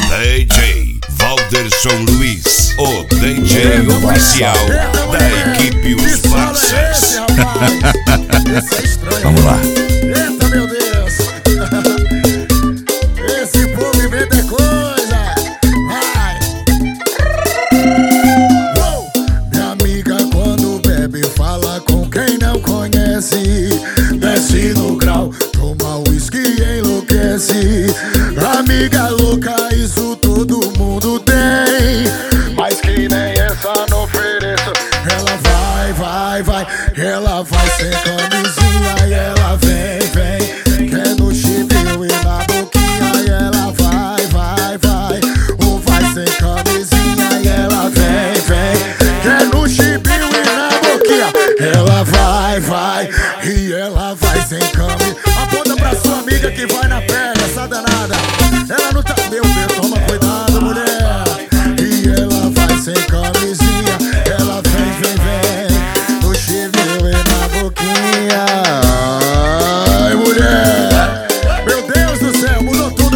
DJ Valderson Luiz, o DJ oficial da equipe Os Parças. Vamos lá. Eita, meu Deus. Esse povo inventa coisa. Vai. Minha amiga quando bebe fala com quem não conhece. Desce no grau, toma uísque e enlouquece. Amiga louca, isso todo mundo tem, mas que nem essa não ofereço. Ela vai, ela vai sem camisinha e ela vem, quer no chibio e na boquinha. E ela vai, ou vai sem camisinha e ela vem, quer no chibio e na boquinha. Ela vai, e ela vai sem camisinha. Aponta pra sua amiga que vai na perna, essa danada. Ela não tá, meu Deus, toma cuidado, mulher. E ela vai sem camisinha, ela vem, no chibio e na boquinha. Ai, mulher, meu Deus do céu, mudou tudo.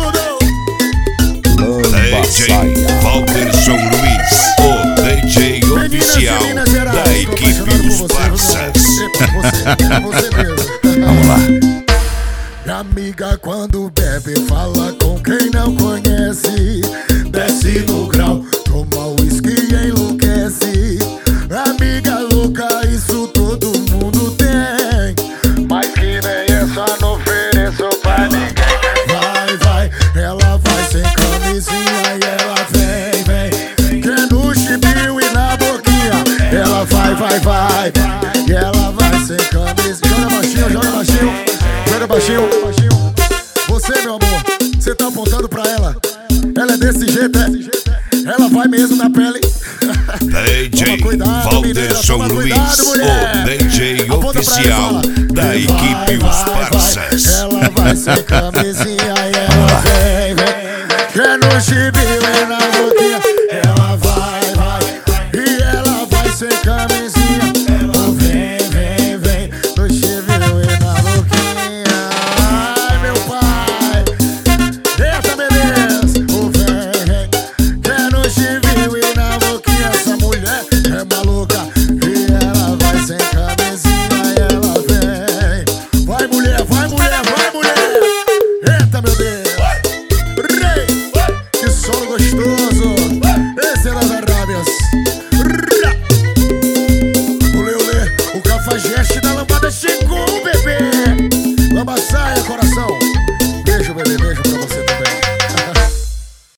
DJ Valderson Luiz, o DJ oficial da equipe Os Parças. Você mesmo. Vamos lá. Minha amiga quando bebe fala com quem não conhece. Desce no grau, toma uísque e enlouquece. Amiga louca, isso todo mundo tem, mas que nem essa não ofereço pra ninguém. Vai, ela vai sem camisinha e ela vem, quer no chibio e na boquinha. Ela vai, e ela vai sem camisinha. Joga baixinho. Você, meu amor, você tá apontando pra ela. Ela é desse jeito, é? Ela vai mesmo na pele. DJ Valderson Luiz, o DJ oficial da equipe Os Parças. Ela vai sem camisinha e ela vem, quer no chibio.